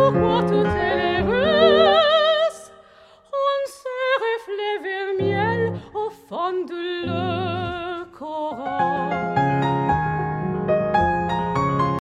pourquoi tout est russe? On se reflève vers le miel au fond de l'eau.